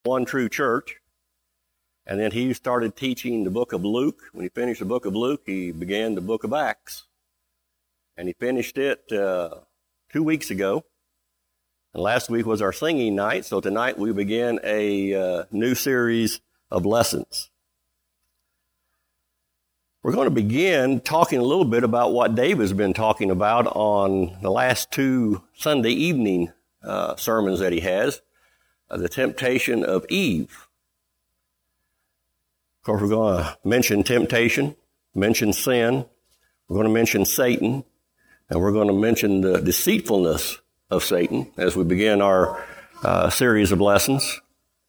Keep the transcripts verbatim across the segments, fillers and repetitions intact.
One True Church. And then he started teaching the book of Luke. When he finished the book of Luke, he began the book of Acts. And he finished it uh, two weeks ago. And last week was our singing night, so tonight we begin a uh, new series of lessons. We're going to begin talking a little bit about what Dave has been talking about on the last two Sunday evening uh, sermons that he has, uh, the temptation of Eve. Of course, we're going to mention temptation, mention sin, we're going to mention Satan, and we're going to mention the deceitfulness of Satan as we begin our uh, series of lessons.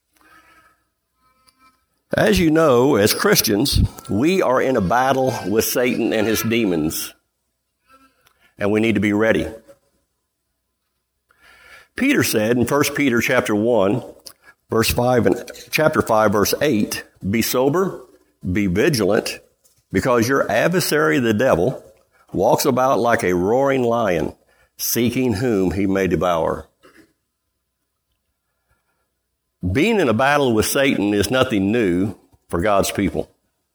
As you know, as Christians, we are in a battle with Satan and his demons, and we need to be ready. Peter said in First Peter chapter one, verse five and chapter five, verse eight, "Be sober, be vigilant, because your adversary the devil walks about like a roaring lion, seeking whom he may devour." Being in a battle with Satan is nothing new for God's people.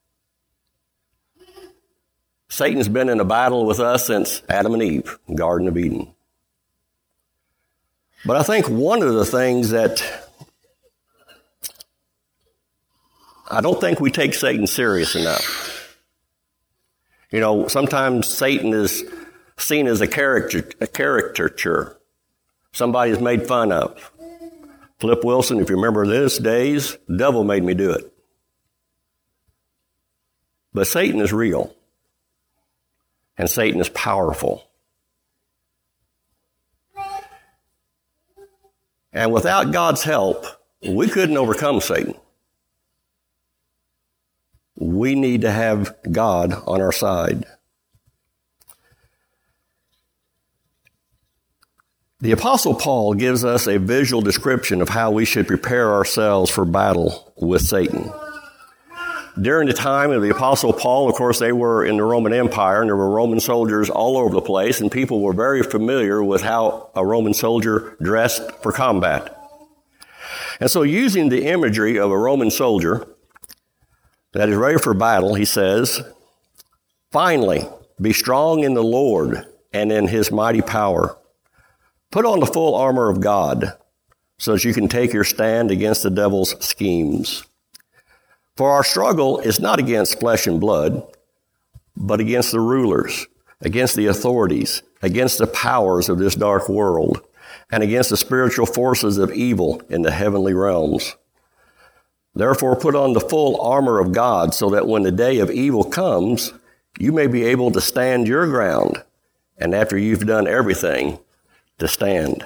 Satan's been in a battle with us since Adam and Eve, Garden of Eden. But I think one of the things that I don't think we take Satan serious enough. You know, sometimes Satan is seen as a character, a caricature. Somebody is made fun of. Flip Wilson, if you remember this days, the devil made me do it. But Satan is real. And Satan is powerful. And without God's help, we couldn't overcome Satan. We need to have God on our side. The Apostle Paul gives us a visual description of how we should prepare ourselves for battle with Satan. During the time of the Apostle Paul, of course, they were in the Roman Empire, and there were Roman soldiers all over the place, and people were very familiar with how a Roman soldier dressed for combat. And so using the imagery of a Roman soldier that is ready for battle, he says, "Finally, be strong in the Lord and in his mighty power. Put on the full armor of God so that you can take your stand against the devil's schemes. For our struggle is not against flesh and blood, but against the rulers, against the authorities, against the powers of this dark world, and against the spiritual forces of evil in the heavenly realms. Therefore, put on the full armor of God so that when the day of evil comes, you may be able to stand your ground, and after you've done everything, to stand.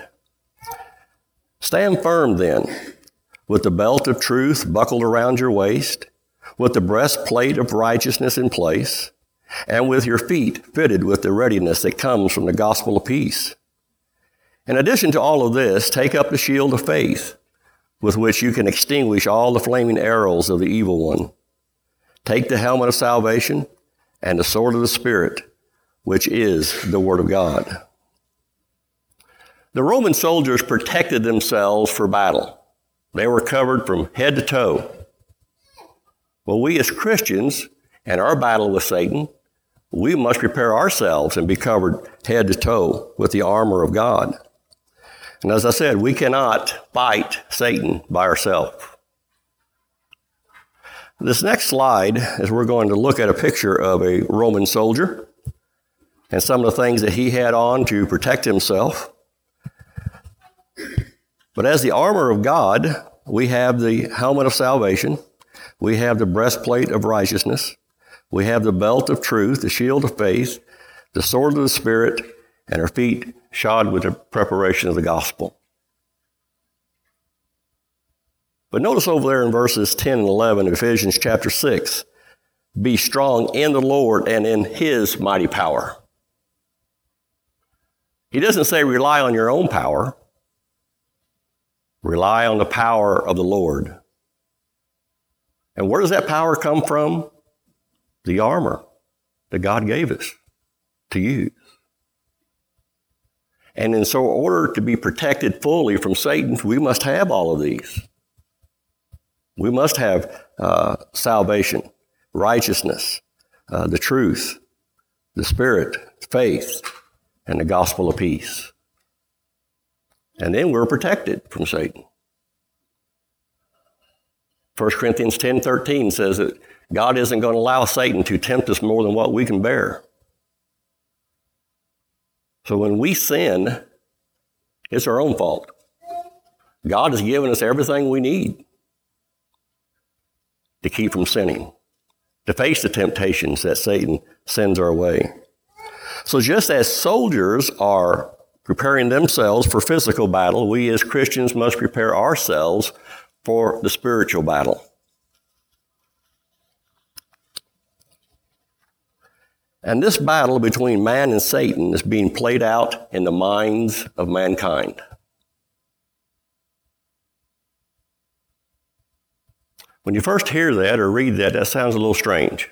Stand firm then, with the belt of truth buckled around your waist, with the breastplate of righteousness in place, and with your feet fitted with the readiness that comes from the gospel of peace. In addition to all of this, take up the shield of faith, with which you can extinguish all the flaming arrows of the evil one. Take the helmet of salvation and the sword of the Spirit, which is the Word of God." The Roman soldiers protected themselves for battle. They were covered from head to toe. Well, we as Christians, in our battle with Satan, we must prepare ourselves and be covered head to toe with the armor of God. And as I said, we cannot fight Satan by ourselves. This next slide is we're going to look at a picture of a Roman soldier and some of the things that he had on to protect himself. But as the armor of God, we have the helmet of salvation, we have the breastplate of righteousness, we have the belt of truth, the shield of faith, the sword of the Spirit, and our feet shod with the preparation of the gospel. But notice over there in verses ten and eleven of Ephesians chapter six, "Be strong in the Lord and in his mighty power." He doesn't say rely on your own power. Rely on the power of the Lord. And where does that power come from? The armor that God gave us to use. And in so order to be protected fully from Satan, we must have all of these. We must have uh, salvation, righteousness, uh, the truth, the Spirit, faith, and the gospel of peace. And then we're protected from Satan. First Corinthians ten thirteen says that God isn't going to allow Satan to tempt us more than what we can bear. So when we sin, it's our own fault. God has given us everything we need to keep from sinning, to face the temptations that Satan sends our way. So just as soldiers are preparing themselves for physical battle, we as Christians must prepare ourselves for the spiritual battle. And this battle between man and Satan is being played out in the minds of mankind. When you first hear that or read that, that sounds a little strange.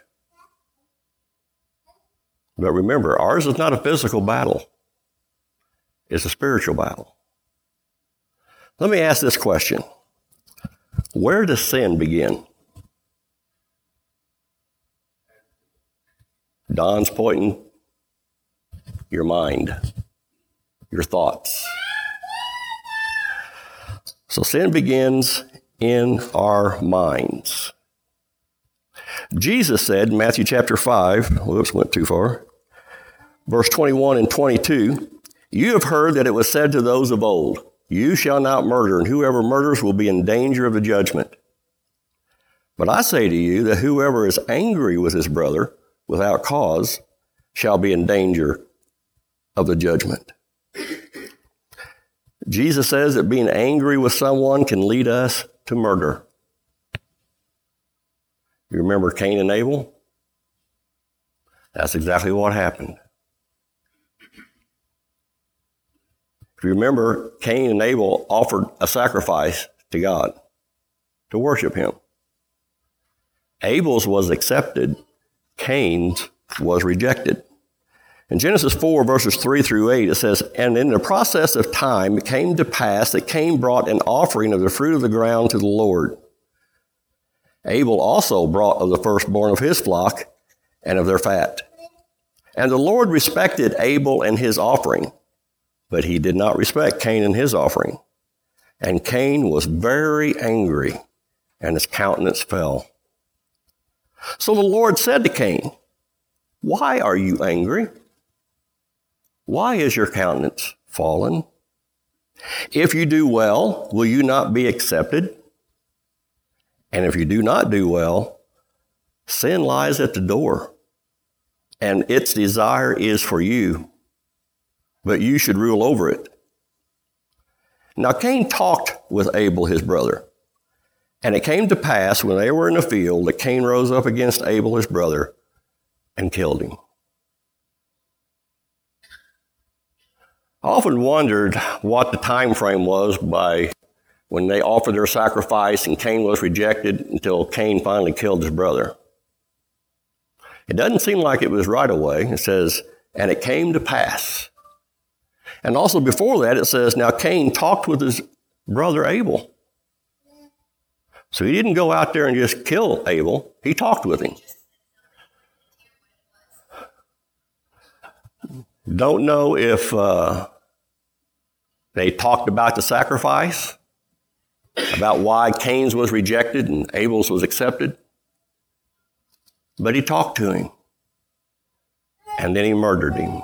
But remember, ours is not a physical battle. It's a spiritual battle. Let me ask this question. Where does sin begin? Don's pointing. Your mind. Your thoughts. So sin begins in our minds. Jesus said in Matthew chapter five, whoops, went too far, verse twenty-one and twenty-two, you have heard that it was said to those of old, you shall not murder, and whoever murders will be in danger of the judgment. But I say to you that whoever is angry with his brother without cause shall be in danger of the judgment. Jesus says that being angry with someone can lead us to murder. You remember Cain and Abel? That's exactly what happened. If you remember, Cain and Abel offered a sacrifice to God to worship him. Abel's was accepted. Cain's was rejected. In Genesis four, verses three through eight, it says, and in the process of time, it came to pass that Cain brought an offering of the fruit of the ground to the Lord. Abel also brought of the firstborn of his flock and of their fat. And the Lord respected Abel and his offering, but he did not respect Cain and his offering. And Cain was very angry, and his countenance fell. So the Lord said to Cain, why are you angry? Why is your countenance fallen? If you do well, will you not be accepted? And if you do not do well, sin lies at the door, and its desire is for you, but you should rule over it. Now Cain talked with Abel, his brother, and it came to pass when they were in the field that Cain rose up against Abel, his brother, and killed him. I often wondered what the time frame was by when they offered their sacrifice and Cain was rejected until Cain finally killed his brother. It doesn't seem like it was right away. It says, and it came to pass. And also before that, it says, now Cain talked with his brother Abel. So he didn't go out there and just kill Abel. He talked with him. Don't know if uh, they talked about the sacrifice, about why Cain's was rejected and Abel's was accepted. But he talked to him. And then he murdered him.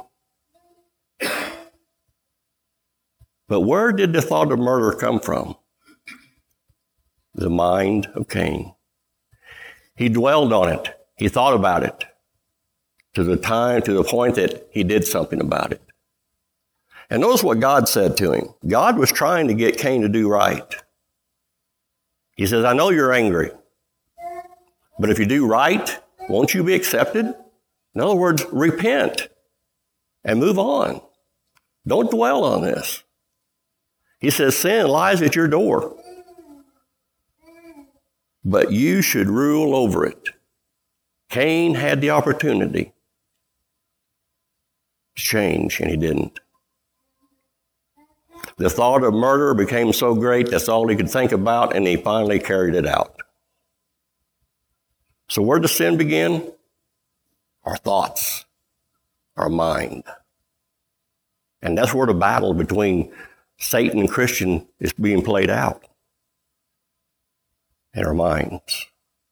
But where did the thought of murder come from? The mind of Cain. He dwelled on it. He thought about it to the time, to the point that he did something about it. And notice what God said to him. God was trying to get Cain to do right. He says, I know you're angry, but if you do right, won't you be accepted? In other words, repent and move on. Don't dwell on this. He says, sin lies at your door, but you should rule over it. Cain had the opportunity to change, and he didn't. The thought of murder became so great, that's all he could think about, and he finally carried it out. So where does sin begin? Our thoughts, our mind. And that's where the battle between Satan and Christian is being played out. In our minds.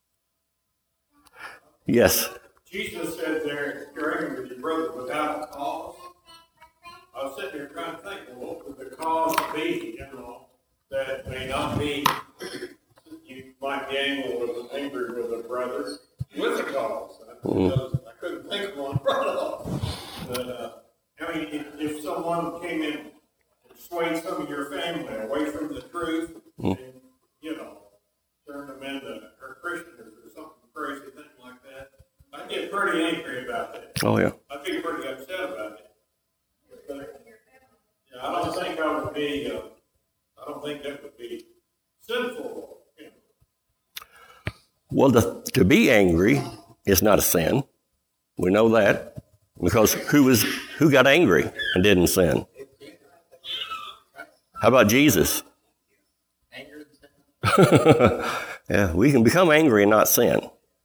Yes? Jesus said there, you're angry with your brother without a cause. I was sitting here trying to think, well, what would the cause be, you know, that may not be, you might be angry with, angry with a brother with a cause. I, mm. I couldn't think of one right off. But, uh, I mean, if, if someone came in and swayed some of your family away from the truth, mm. and, you know, turned them into or Christians or something crazy thing like that, I'd get pretty angry about that. Oh, yeah. I'd be pretty upset about it. But, yeah, I don't think I would be, uh, I don't think that would be sinful. You know. Well, the, to be angry is not a sin. We know that. Because who was who got angry and didn't sin? How about Jesus? Yeah, we can become angry and not sin.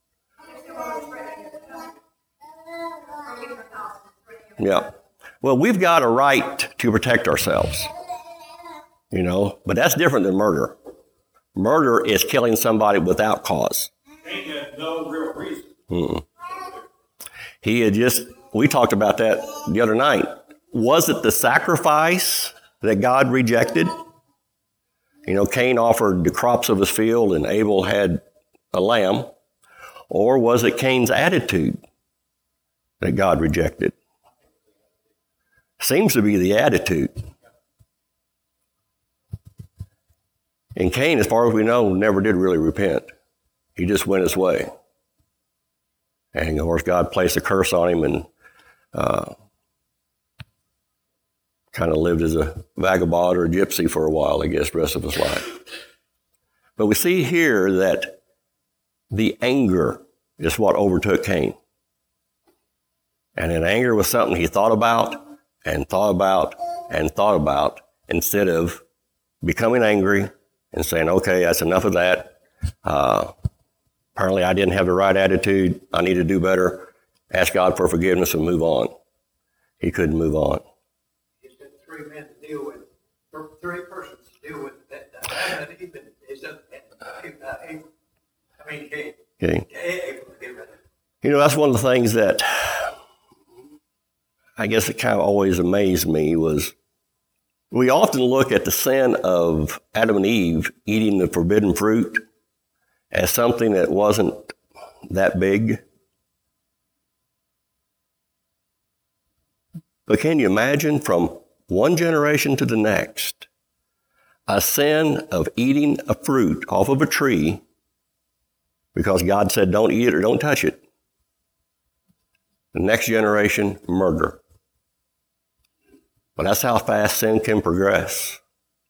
Yeah. Well, we've got a right to protect ourselves. You know, but that's different than murder. Murder is killing somebody without cause. Cain had no real reason. Mm. He had just, we talked about that the other night. Was it the sacrifice that God rejected? You know, Cain offered the crops of his field and Abel had a lamb. Or was it Cain's attitude that God rejected? Seems to be the attitude. And Cain, as far as we know, never did really repent. He just went his way. And of course, God placed a curse on him and uh, kind of lived as a vagabond or a gypsy for a while, I guess, the rest of his life. But we see here that the anger is what overtook Cain. And in anger was something he thought about and thought about and thought about instead of becoming angry and saying, okay, that's enough of that. Uh, apparently I didn't have the right attitude. I need to do better. Ask God for forgiveness and move on. He couldn't move on. He's got three men to deal with, three persons to deal with that. Adam and Eve is up, I mean, Cain. Okay. You know, that's one of the things that I guess it kind of always amazed me was we often look at the sin of Adam and Eve eating the forbidden fruit as something that wasn't that big. But can you imagine from one generation to the next, a sin of eating a fruit off of a tree because God said don't eat it or don't touch it? The next generation, murder. But that's how fast sin can progress.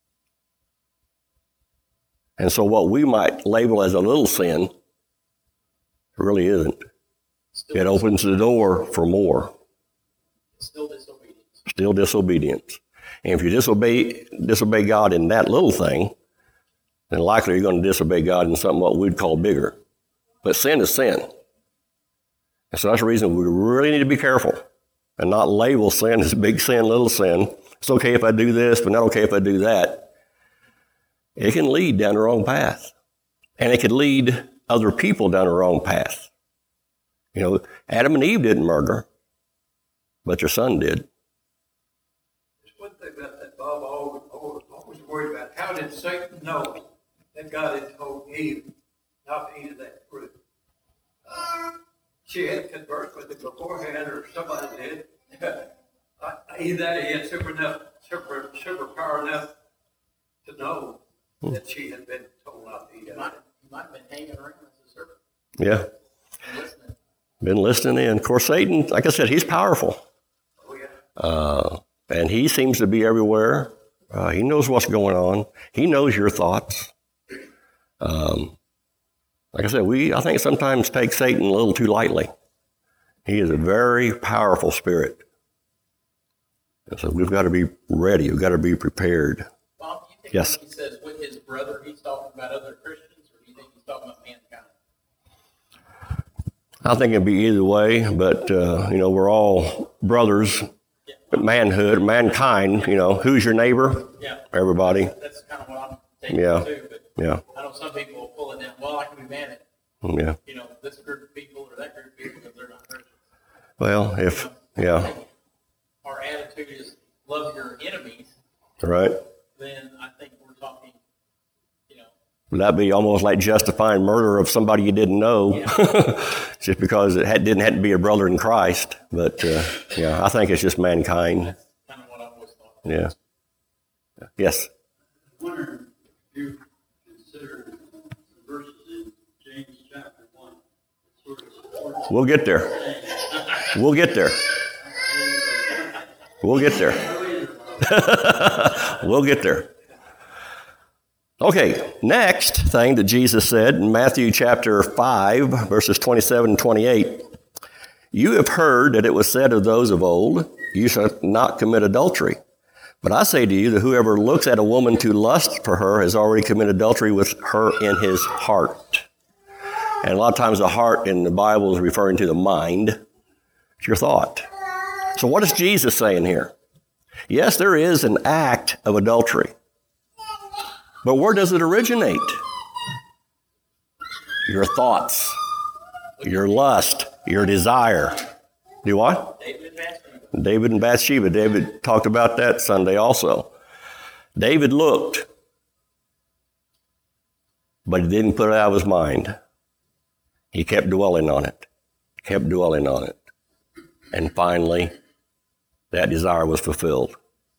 And so what we might label as a little sin really isn't. Still it opens the door for more. Still disobedience. Still disobedience. And if you disobey disobey God in that little thing, then likely you're going to disobey God in something what we'd call bigger. But sin is sin. And so that's the reason we really need to be careful and not label sin as big sin, little sin. It's okay if I do this, but not okay if I do that. It can lead down the wrong path. And it could lead other people down the wrong path. You know, Adam and Eve didn't murder, but their son did. There's one thing about that Bob always, always, always worried about. How did Satan know that God had told Eve not to eat of that fruit? Uh, she had conversed with him beforehand, or somebody did. uh, either that, he had super enough, super, super power enough to know hmm. that she had been told not to eat of it. He might have been hanging around as a serpent. Yeah. And listening. Been listening in. Of course, Satan, like I said, he's powerful. Oh, yeah. Uh, and he seems to be everywhere. Uh, he knows what's going on. He knows your thoughts. Um, like I said, we, I think, sometimes take Satan a little too lightly. He is a very powerful spirit. And so we've got to be ready. We've got to be prepared. Bob, do you think yes. when he says with his brother, he's talking about other Christians, or do you think he's talking about mankind? I think it'd be either way, but, uh, you know, we're all brothers, manhood, mankind, you know, who's your neighbor? Yeah. Everybody. That's kind of what I'm taking Yeah. too, but Yeah. I know some people will pull it down, well, I can be mad at, Yeah. you know, this group of people or that group of people because they're not Christians. Well, if, yeah, Our attitude is love your enemies, right. then I think we're talking, you know, That'd be almost like justifying murder of somebody you didn't know, just because it had, didn't have to be a brother in Christ. But uh, yeah, I think it's just mankind. kind of what I've always thought. Yeah. Yes. I wonder if you consider the verses in James chapter one that sort of supports We'll get there. We'll get there. We'll get there. We'll get there. Okay, next thing that Jesus said in Matthew chapter five, verses twenty-seven and twenty-eight. You have heard that it was said of those of old, you shall not commit adultery. But I say to you that whoever looks at a woman to lust for her has already committed adultery with her in his heart. And a lot of times the heart in the Bible is referring to the mind. It's your thought. So what is Jesus saying here? Yes, there is an act of adultery. But where does it originate? Your thoughts, your lust, your desire. Do what? David and Bathsheba. David and Bathsheba. David talked about that Sunday also. David looked, but he didn't put it out of his mind. He kept dwelling on it, kept dwelling on it. And finally, that desire was fulfilled.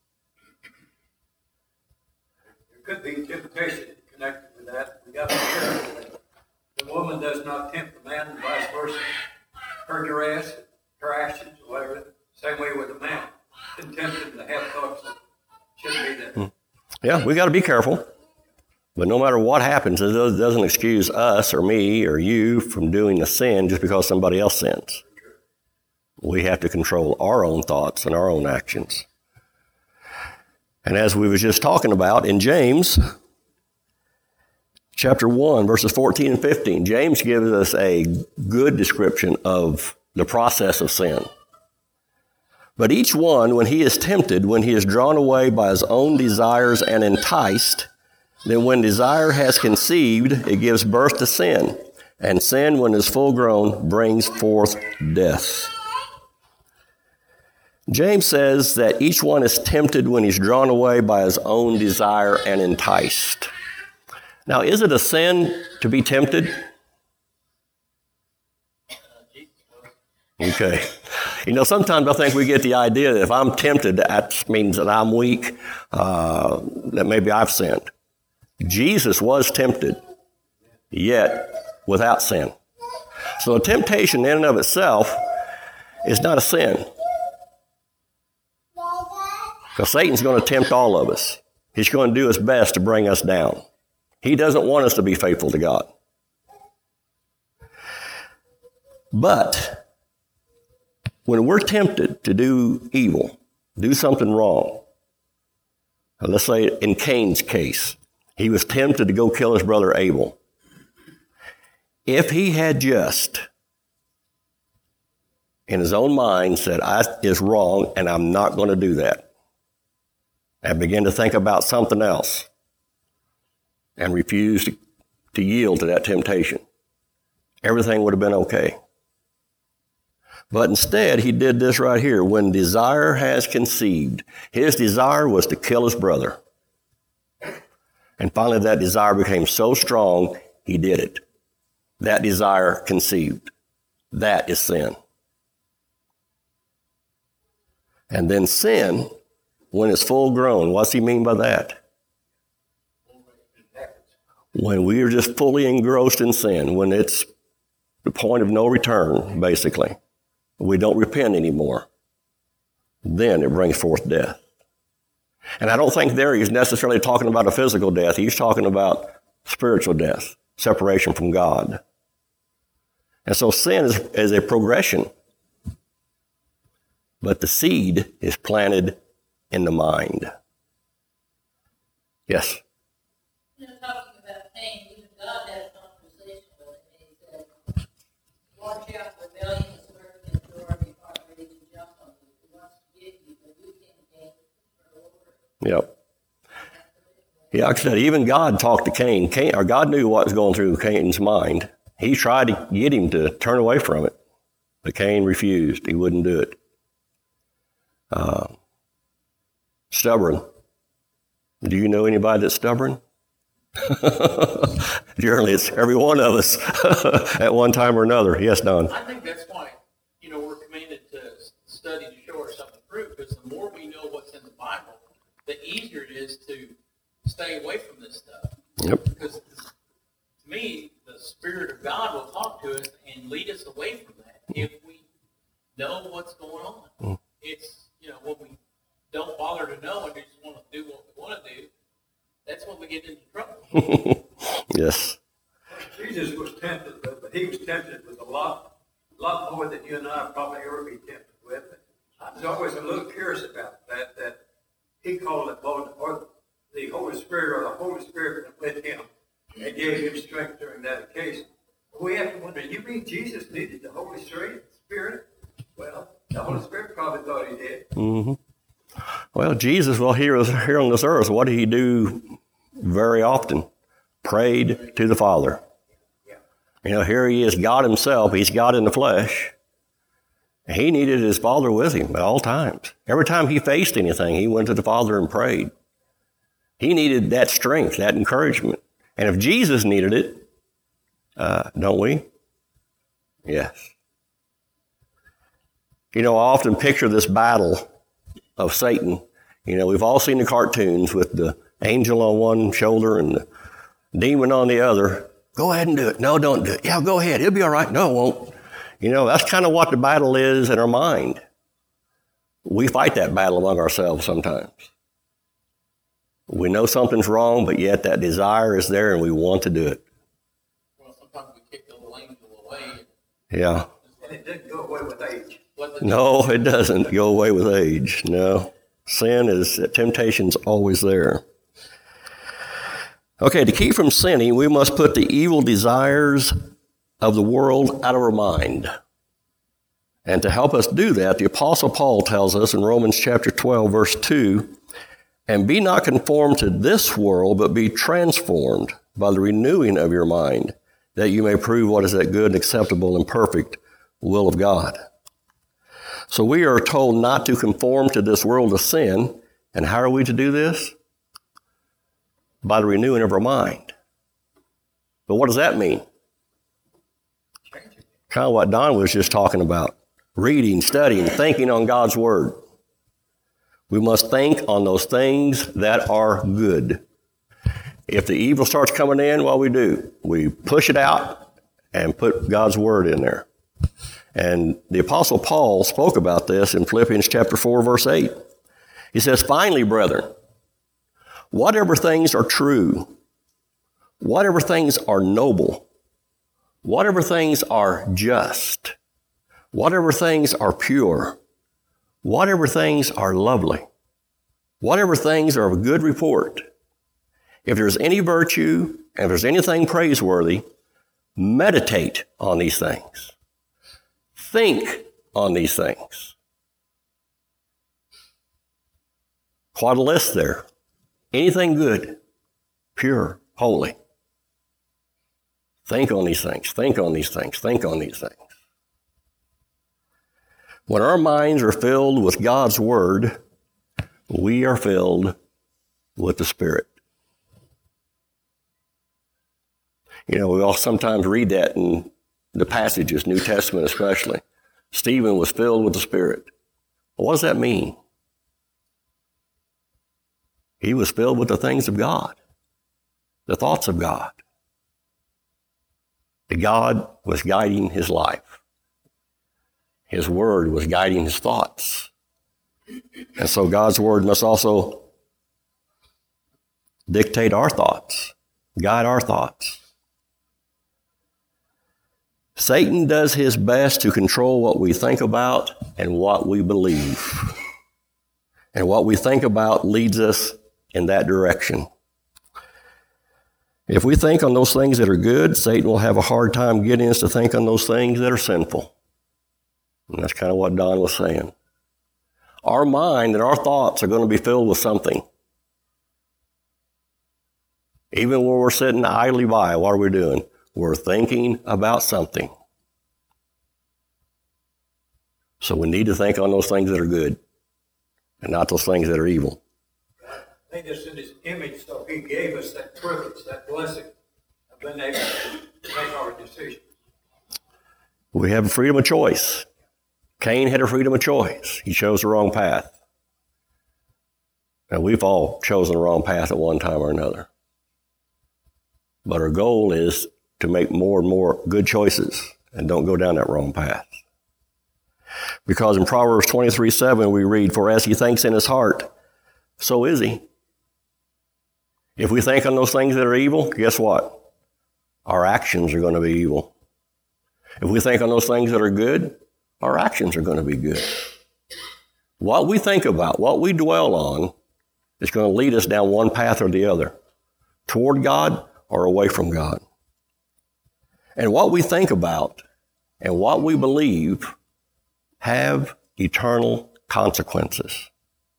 There could be temptation connected with that. We got to be careful that the woman does not tempt the man and vice versa. Her dress, her actions, whatever. Same way with the man. Been tempted to have thoughts that shouldn't be there. Yeah, we got to be careful. But no matter what happens, it doesn't excuse us or me or you from doing a sin just because somebody else sins. We have to control our own thoughts and our own actions. And as we were just talking about in James, chapter one, verses fourteen and fifteen, James gives us a good description of the process of sin. But each one, when he is tempted, when he is drawn away by his own desires and enticed, then when desire has conceived, it gives birth to sin. And sin, when it is full grown, brings forth death. James says that each one is tempted when he's drawn away by his own desire and enticed. Now, is it a sin to be tempted? Okay. You know, sometimes I think we get the idea that if I'm tempted, that means that I'm weak, uh, that maybe I've sinned. Jesus was tempted, yet without sin. So a temptation in and of itself is not a sin. Because Satan's going to tempt all of us. He's going to do his best to bring us down. He doesn't want us to be faithful to God. But when we're tempted to do evil, do something wrong, let's say in Cain's case, he was tempted to go kill his brother Abel. If he had just, in his own mind, said, I is wrong and I'm not going to do that, and began to think about something else and refused to, to yield to that temptation, everything would have been okay. But instead, he did this right here. When desire has conceived, his desire was to kill his brother. And finally, that desire became so strong, he did it. That desire conceived. That is sin. And then sin, when it's full grown, what's he mean by that? When we are just fully engrossed in sin, when it's the point of no return, basically, we don't repent anymore, then it brings forth death. And I don't think there he's necessarily talking about a physical death. He's talking about spiritual death, separation from God. And so sin is, is a progression. But the seed is planted in the mind. Yes? You know, talking about pain, even God had a conversation with him. He said, watch out for Yep. Yeah, like I said, even God talked to Cain. Cain, or God knew what was going through Cain's mind. He tried to get him to turn away from it, but Cain refused. He wouldn't do it. Uh, stubborn. Do you know anybody that's stubborn? Generally, it's every one of us at one time or another. Yes, Don. I think that's why, you know, we're commanded to study to show ourselves approved, because the more we know what's in the Bible, the easier it is to stay away from this stuff. Yep. Because to me, the Spirit of God will talk to us and lead us away from that if we know what's going on. Mm. It's, you know, when we don't bother to know and just want to do what we want to do, that's when we get into trouble. Yes. Jesus was tempted, but he was tempted with a lot, lot more than you and I probably ever be tempted with. I was always a little curious about that, that he called it both, or the Holy Spirit, or the Holy Spirit went with him and gave him strength during that occasion. We have to wonder, you mean Jesus needed the Holy Spirit? Well, the Holy Spirit probably thought he did. Mm-hmm. Well, Jesus, while he was here on this earth, what did he do very often? Prayed to the Father. Yeah. You know, here he is, God himself. He's God in the flesh. He needed his Father with him at all times. Every time he faced anything, he went to the Father and prayed. He needed that strength, that encouragement. And if Jesus needed it, uh, don't we? Yes. You know, I often picture this battle of Satan. You know, we've all seen the cartoons with the angel on one shoulder and the demon on the other. Go ahead and do it. No, don't do it. Yeah, go ahead. It'll be all right. No, it won't. You know, that's kind of what the battle is in our mind. We fight that battle among ourselves sometimes. We know something's wrong, but yet that desire is there and we want to do it. Well, sometimes we kick the little angel away. Yeah. And it didn't go away with age. No, it doesn't go away with age. No. Sin is, temptation's always there. Okay, to keep from sinning, we must put the evil desires of the world out of our mind. And to help us do that, the Apostle Paul tells us in Romans chapter twelve, verse two, and be not conformed to this world, but be transformed by the renewing of your mind, that you may prove what is that good and acceptable and perfect will of God. So we are told not to conform to this world of sin. And how are we to do this? By the renewing of our mind. But what does that mean? Kind of what Don was just talking about. Reading, studying, thinking on God's Word. We must think on those things that are good. If the evil starts coming in, what we do? We push it out and put God's Word in there. And the Apostle Paul spoke about this in Philippians chapter four, verse eight. He says, finally, brethren, whatever things are true, whatever things are noble, whatever things are just, whatever things are pure, whatever things are lovely, whatever things are of good report, if there's any virtue, and if there's anything praiseworthy, meditate on these things. Think on these things. Quite a list there. Anything good, pure, holy. Think on these things, think on these things, think on these things. When our minds are filled with God's Word, we are filled with the Spirit. You know, we all sometimes read that in the passages, New Testament especially. Stephen was filled with the Spirit. Well, what does that mean? He was filled with the things of God, the thoughts of God. The God was guiding his life. His Word was guiding his thoughts. And so God's Word must also dictate our thoughts, guide our thoughts. Satan does his best to control what we think about and what we believe. And what we think about leads us in that direction. If we think on those things that are good, Satan will have a hard time getting us to think on those things that are sinful. And that's kind of what Don was saying. Our mind and our thoughts are going to be filled with something. Even when we're sitting idly by, what are we doing? We're thinking about something. So we need to think on those things that are good and not those things that are evil. I think it's in his image, so he gave us that privilege, that blessing of being able to make our decisions. We have a freedom of choice. Cain had a freedom of choice. He chose the wrong path. And we've all chosen the wrong path at one time or another. But our goal is to make more and more good choices and don't go down that wrong path. Because in Proverbs twenty-three seven we read, "For as he thinks in his heart, so is he." If we think on those things that are evil, guess what? Our actions are going to be evil. If we think on those things that are good, our actions are going to be good. What we think about, what we dwell on, is going to lead us down one path or the other, toward God or away from God. And what we think about and what we believe have eternal consequences.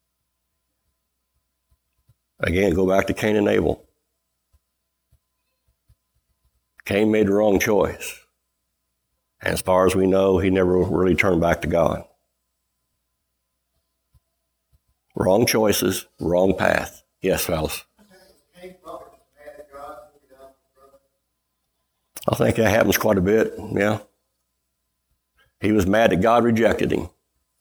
Again, go back to Cain and Abel. Cain made the wrong choice. And as far as we know, he never really turned back to God. Wrong choices, wrong path. Yes, fellas. I think that happens quite a bit, yeah. He was mad that God rejected him.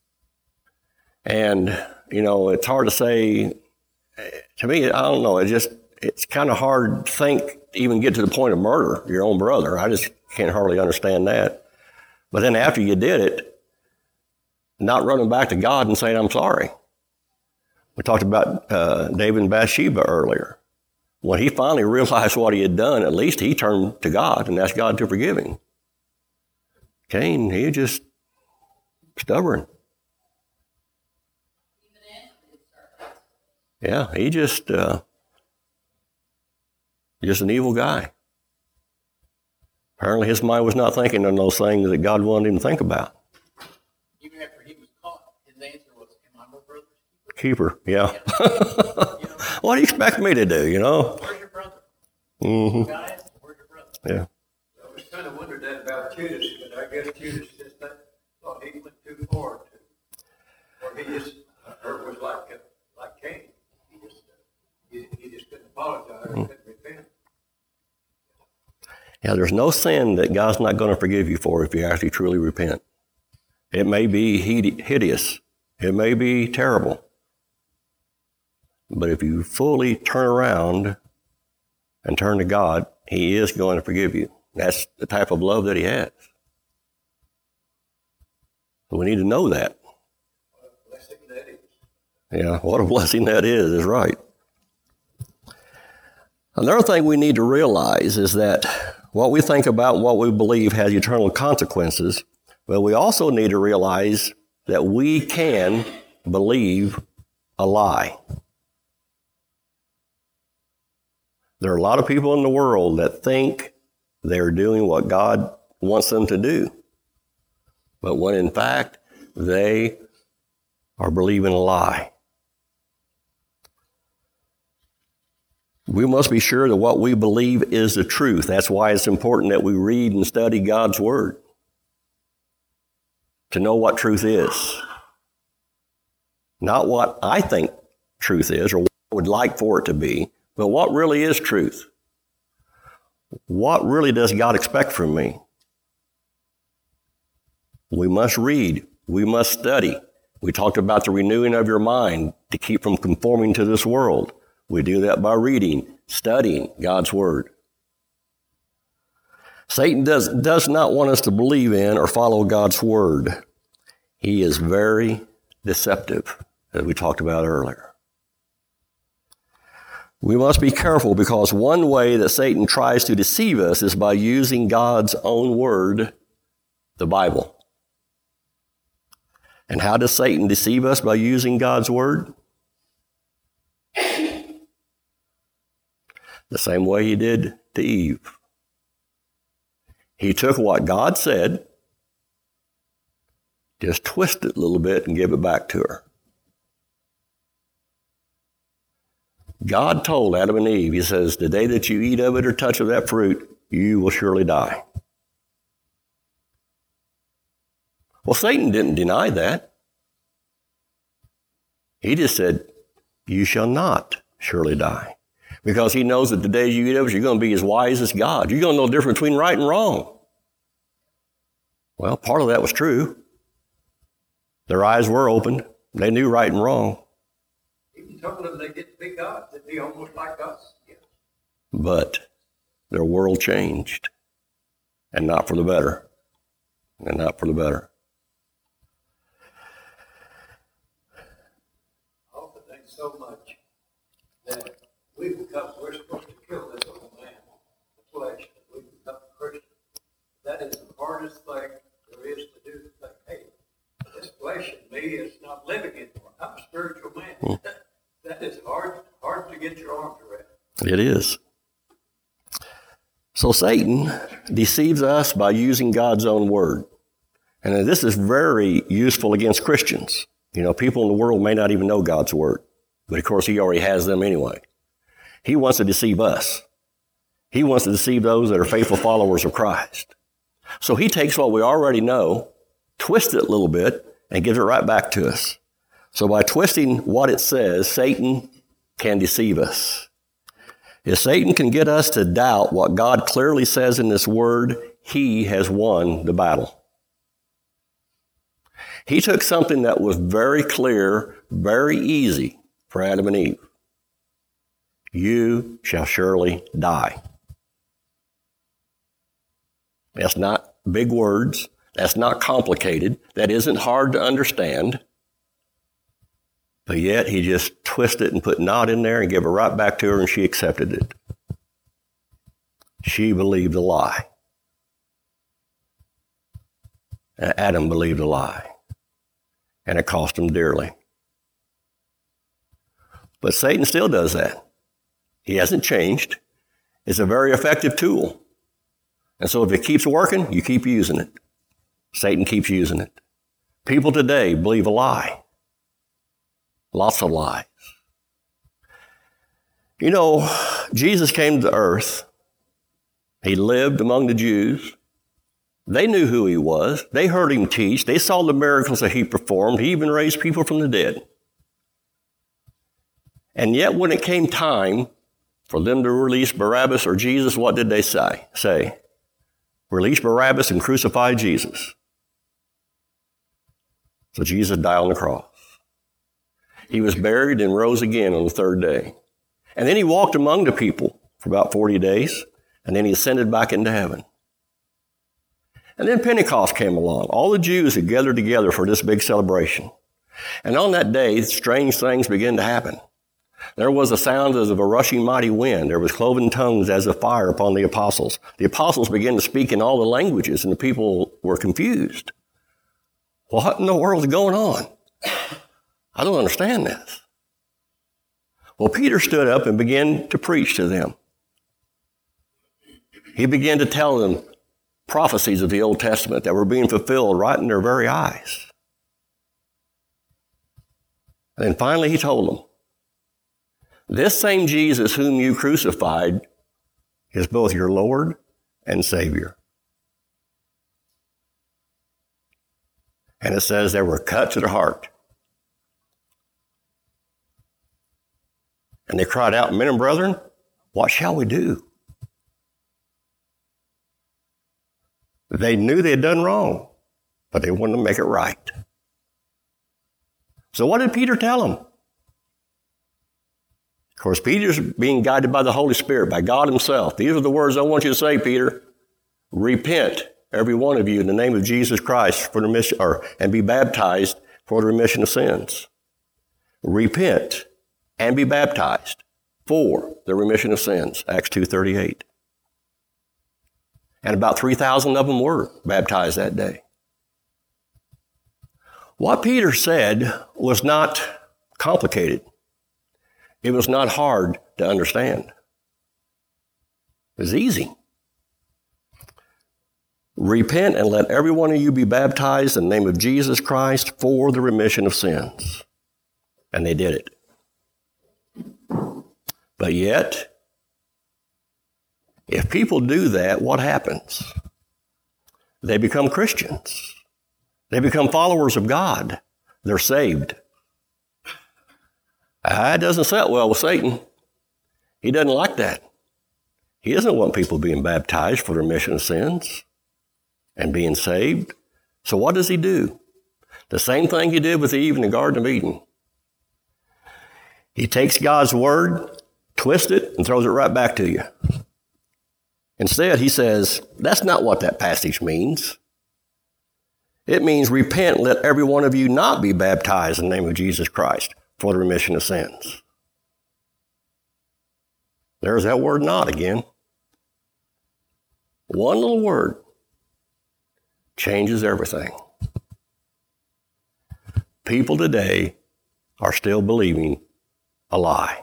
And, you know, it's hard to say, to me, I don't know, it just, it's kind of hard to think, even get to the point of murder your own brother. I just can't hardly understand that. But then after you did it, not running back to God and saying, "I'm sorry." We talked about uh, David and Bathsheba earlier. When he finally realized what he had done, at least he turned to God and asked God to forgive him. Cain, he just stubborn. Yeah, he just, uh, just an evil guy. Apparently his mind was not thinking on those things that God wanted him to think about. Even after he was caught, his answer was, "Am I my brother's Keeper, yeah. keeper?" You know, What do you expect me to do, you know? where's your brother? Mm-hmm. Guys, where's your brother? Yeah. I was kind of wondered that about Judas, but I guess Judas just thought he went too far. To, or he just, or it was like, uh, like Cain. He just, uh, he, he just couldn't apologize, or couldn't repent. Yeah, there's no sin that God's not going to forgive you for if you actually truly repent. It may be hideous. It may be terrible. But if you fully turn around and turn to God, he is going to forgive you. That's the type of love that he has. We need to know that. What a blessing that is. Yeah, what a blessing that is, is right. Another thing we need to realize is that what we think about and what we believe has eternal consequences, but we also need to realize that we can believe a lie. There are a lot of people in the world that think they're doing what God wants them to do, but when in fact they are believing a lie. We must be sure that what we believe is the truth. That's why it's important that we read and study God's Word to know what truth is. Not what I think truth is or what I would like for it to be, but what really is truth. What really does God expect from me? We must read. We must study. We talked about the renewing of your mind to keep from conforming to this world. We do that by reading, studying God's Word. Satan does, does not want us to believe in or follow God's Word. He is very deceptive, as we talked about earlier. We must be careful because one way that Satan tries to deceive us is by using God's own Word, the Bible. And how does Satan deceive us by using God's Word? The same way he did to Eve. He took what God said, just twisted it a little bit and gave it back to her. God told Adam and Eve, he says, the day that you eat of it or touch of that fruit, you will surely die. Well, Satan didn't deny that. He just said, you shall not surely die. Because he knows that the day you eat of it, you're going to be as wise as God. You're going to know the difference between right and wrong. Well, part of that was true. Their eyes were opened. They knew right and wrong. He told them they get to be God. They'd be almost like us. Yeah. But their world changed. And not for the better. And not for the better. I often think so much that we become, we're supposed to kill this old man, the flesh, that we become Christians. That is the hardest thing there is to do. To think, hey, this flesh in me is not living anymore. I'm a spiritual man. Mm. That, that is hard, hard to get your arms around. It is. So Satan deceives us by using God's own word. And this is very useful against Christians. You know, people in the world may not even know God's word. But of course, he already has them anyway. He wants to deceive us. He wants to deceive those that are faithful followers of Christ. So he takes what we already know, twists it a little bit, and gives it right back to us. So by twisting what it says, Satan can deceive us. If Satan can get us to doubt what God clearly says in this word, he has won the battle. He took something that was very clear, very easy for Adam and Eve. You shall surely die. That's not big words. That's not complicated. That isn't hard to understand. But yet he just twisted it and put not in there and gave it right back to her, and she accepted it. She believed the lie. And Adam believed the lie. And it cost him dearly. But Satan still does that. He hasn't changed. It's a very effective tool. And so if it keeps working, you keep using it. Satan keeps using it. People today believe a lie. Lots of lies. You know, Jesus came to the earth. He lived among the Jews. They knew who he was. They heard him teach. They saw the miracles that he performed. He even raised people from the dead. And yet when it came time for them to release Barabbas or Jesus, what did they say? Say, release Barabbas and crucify Jesus. So Jesus died on the cross. He was buried and rose again on the third day. And then he walked among the people for about forty days, and then he ascended back into heaven. And then Pentecost came along. All the Jews had gathered together for this big celebration. And on that day, strange things began to happen. There was a sound as of a rushing mighty wind. There was cloven tongues as of fire upon the apostles. The apostles began to speak in all the languages, and the people were confused. What in the world is going on? I don't understand this. Well, Peter stood up and began to preach to them. He began to tell them prophecies of the Old Testament that were being fulfilled right in their very eyes. And then finally he told them, this same Jesus whom you crucified is both your Lord and Savior. And it says they were cut to the heart. And they cried out, men and brethren, what shall we do? They knew they had done wrong, but they wanted to make it right. So what did Peter tell them? Of course, Peter's being guided by the Holy Spirit, by God himself. These are the words I want you to say, Peter. Repent, every one of you, in the name of Jesus Christ, for the remission, or, and be baptized for the remission of sins. Repent and be baptized for the remission of sins, Acts two thirty-eight. And about three thousand of them were baptized that day. What Peter said was not complicated. It was not hard to understand. It was easy. Repent and let every one of you be baptized in the name of Jesus Christ for the remission of sins. And they did it. But yet, if people do that, what happens? They become Christians. They become followers of God. They're saved. That doesn't sit well with Satan. He doesn't like that. He doesn't want people being baptized for the remission of sins and being saved. So what does he do? The same thing he did with Eve in the Garden of Eden. He takes God's word, twists it, and throws it right back to you. Instead, he says, that's not what that passage means. It means repent, let every one of you not be baptized in the name of Jesus Christ for the remission of sins. There's that word not again. One little word changes everything. People today are still believing a lie.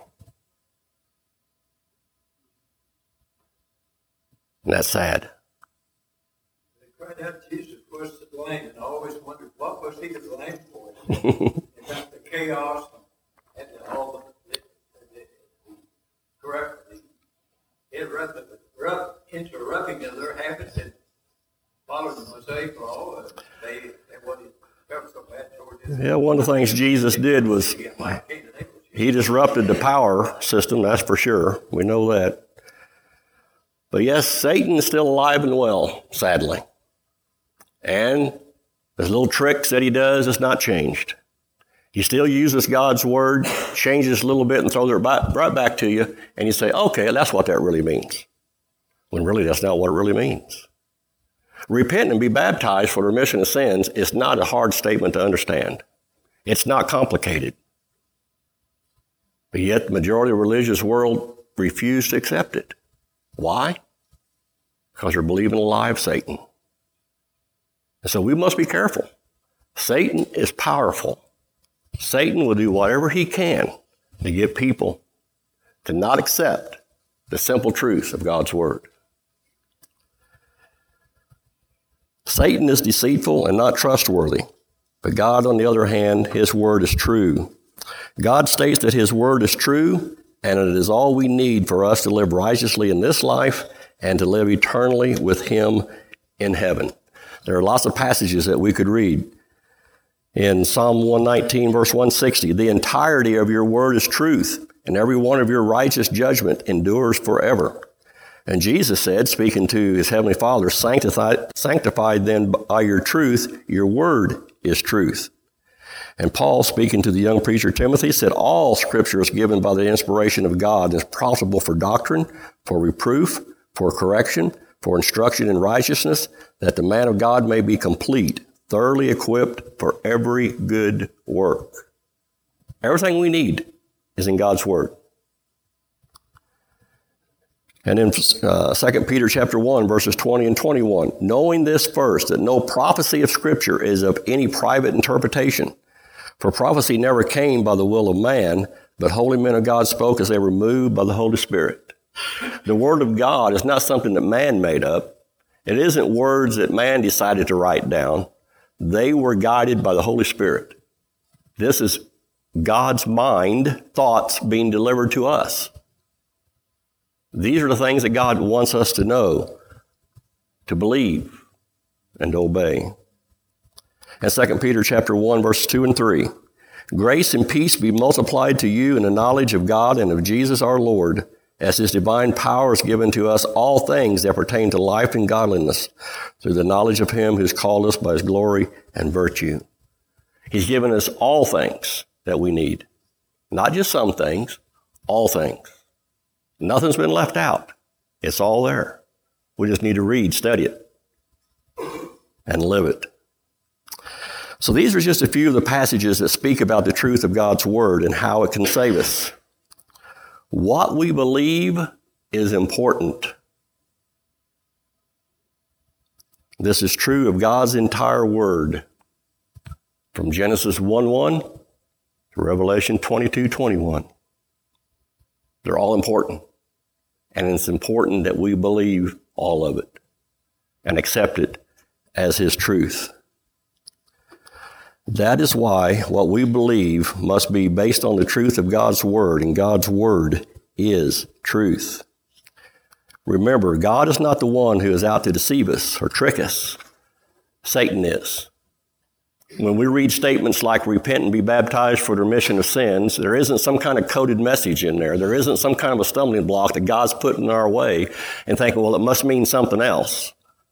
And that's sad. They cried out, Jesus was to blame, and I always wondered, what was he to blame for? About the chaos and all the, the, the, the corrupt, the interrupt, interrupting of their habits and following the Mosaic law. Uh, they, they wanted to cover so bad towards this. Yeah, one of the things Jesus did was he disrupted the power system, that's for sure. We know that. But yes, Satan is still alive and well, sadly. And his little tricks that he does is not changed. He still uses God's word, changes a little bit and throws it right back to you, and you say, okay, that's what that really means. When really that's not what it really means. Repent and be baptized for the remission of sins is not a hard statement to understand. It's not complicated. But yet the majority of the religious world refuse to accept it. Why? Because they're believing a lie of Satan. And so we must be careful. Satan is powerful. Satan will do whatever he can to get people to not accept the simple truths of God's word. Satan is deceitful and not trustworthy, but God, on the other hand, his word is true. God states that his word is true, and it is all we need for us to live righteously in this life and to live eternally with him in heaven. There are lots of passages that we could read. In Psalm one nineteen, verse one sixty, the entirety of your word is truth, and every one of your righteous judgment endures forever. And Jesus said, speaking to his heavenly Father, sanctified, sanctified then by your truth, your word is truth. And Paul, speaking to the young preacher Timothy, said, all scripture is given by the inspiration of God and is profitable for doctrine, for reproof, for correction, for instruction in righteousness, that the man of God may be complete, thoroughly equipped for every good work. Everything we need is in God's word. And in uh, Second Peter chapter one, verses twenty and twenty-one, knowing this first, that no prophecy of Scripture is of any private interpretation. For prophecy never came by the will of man, but holy men of God spoke as they were moved by the Holy Spirit. The word of God is not something that man made up. It isn't words that man decided to write down. They were guided by the Holy Spirit. This is God's mind, thoughts being delivered to us. These are the things that God wants us to know, to believe, and to obey. And Second Peter chapter one, verses two and three. Grace and peace be multiplied to you in the knowledge of God and of Jesus our Lord, as his divine power is given to us all things that pertain to life and godliness, through the knowledge of him who's called us by his glory and virtue. He's given us all things that we need. Not just some things, all things. Nothing's been left out. It's all there. We just need to read, study it, and live it. So these are just a few of the passages that speak about the truth of God's word and how it can save us. What we believe is important. This is true of God's entire word, from Genesis one one to Revelation twenty-two twenty-one. They're all important, and it's important that we believe all of it and accept it as his truth. That is why what we believe must be based on the truth of God's word, and God's word is truth. Remember, God is not the one who is out to deceive us or trick us. Satan is. When we read statements like repent and be baptized for the remission of sins, there isn't some kind of coded message in there. There isn't some kind of a stumbling block that God's put in our way and thinking, well, it must mean something else.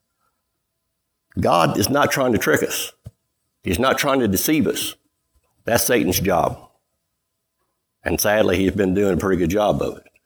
God is not trying to trick us. He's not trying to deceive us. That's Satan's job. And sadly, he's been doing a pretty good job of it.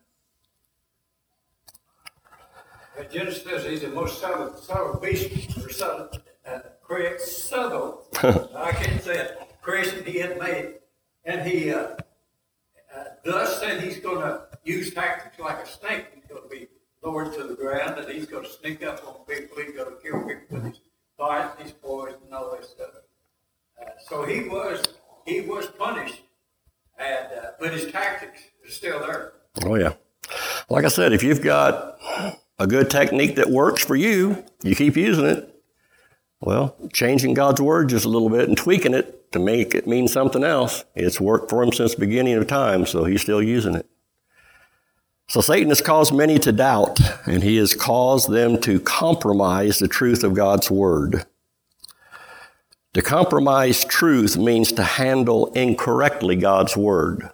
But Genesis says he's the most subtle, subtle beast, or subtle, uh, create subtle. I can't say it. Creation he had made, and he uh, uh, thus said he's going to use tactics like a snake. He's going to be lowered to the ground, and he's going to sneak up on people. He's going to kill people with his bite, his poison, and all that stuff. Uh, so he was he was punished, and uh, but his tactics are still there. Oh yeah, like I said, if you've got a good technique that works for you, you keep using it. Well, changing God's word just a little bit and tweaking it to make it mean something else. It's worked for him since the beginning of time, so he's still using it. So Satan has caused many to doubt, and he has caused them to compromise the truth of God's word. To compromise truth means to handle incorrectly God's word.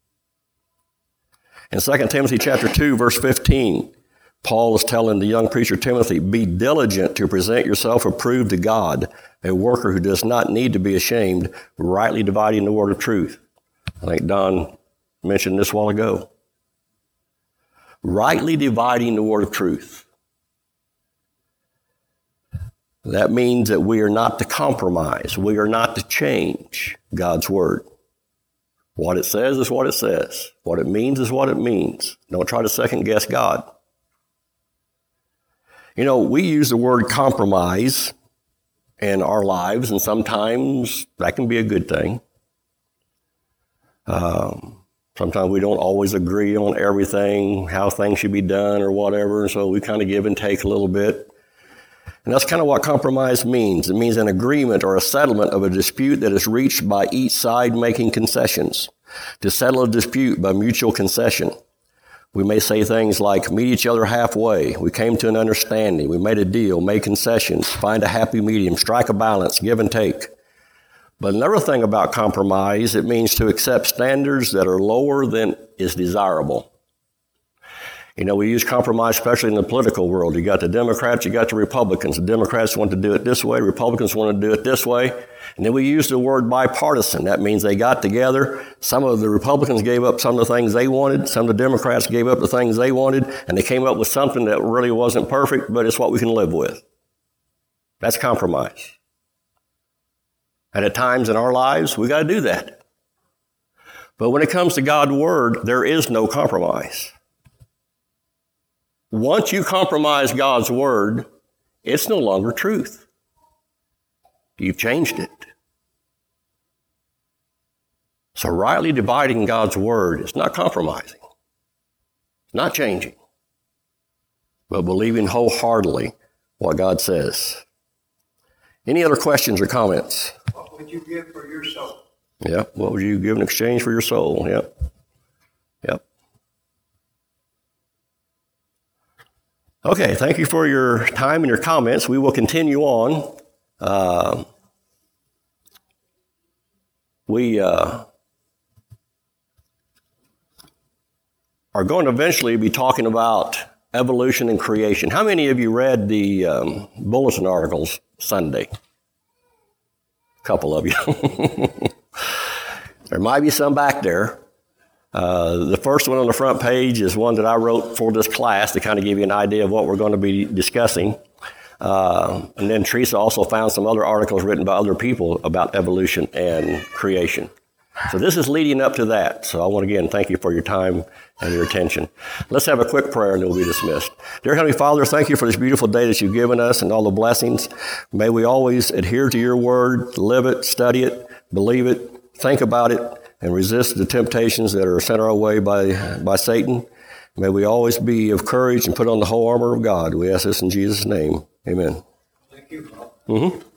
In Second Timothy chapter two, verse fifteen, Paul is telling the young preacher Timothy, be diligent to present yourself approved to God, a worker who does not need to be ashamed, rightly dividing the word of truth. I think Don mentioned this a while ago. Rightly dividing the word of truth. That means that we are not to compromise. We are not to change God's word. What it says is what it says. What it means is what it means. Don't try to second guess God. You know, we use the word compromise in our lives, and sometimes that can be a good thing. Um, sometimes we don't always agree on everything, how things should be done or whatever, and so we kind of give and take a little bit. And that's kind of what compromise means. It means an agreement or a settlement of a dispute that is reached by each side making concessions. To settle a dispute by mutual concession. We may say things like, meet each other halfway. We came to an understanding. We made a deal, made concessions, find a happy medium, strike a balance, give and take. But another thing about compromise, it means to accept standards that are lower than is desirable. You know, we use compromise, especially in the political world. You got the Democrats, you got the Republicans. The Democrats want to do it this way, the Republicans want to do it this way. And then we use the word bipartisan. That means they got together. Some of the Republicans gave up some of the things they wanted. Some of the Democrats gave up the things they wanted. And they came up with something that really wasn't perfect, but it's what we can live with. That's compromise. And at times in our lives, we got to do that. But when it comes to God's word, there is no compromise. Once you compromise God's word, it's no longer truth. You've changed it. So rightly dividing God's word is not compromising. It's not changing. But believing wholeheartedly what God says. Any other questions or comments? What would you give for your soul? Yeah. What would you give in exchange for your soul? Yep. Yep. Okay, thank you for your time and your comments. We will continue on. Uh, we uh, are going to eventually be talking about evolution and creation. How many of you read the um, bulletin articles Sunday? A couple of you. There might be some back there. Uh, the first one on the front page is one that I wrote for this class to kind of give you an idea of what we're going to be discussing. Uh, and then Teresa also found some other articles written by other people about evolution and creation. So this is leading up to that. So I want to again thank you for your time and your attention. Let's have a quick prayer and then we'll be dismissed. Dear Heavenly Father, thank you for this beautiful day that you've given us and all the blessings. May we always adhere to your word, live it, study it, believe it, think about it, and resist the temptations that are sent our way by, by Satan. May we always be of courage and put on the whole armor of God. We ask this in Jesus' name. Amen. Thank you, Paul. Mm-hmm.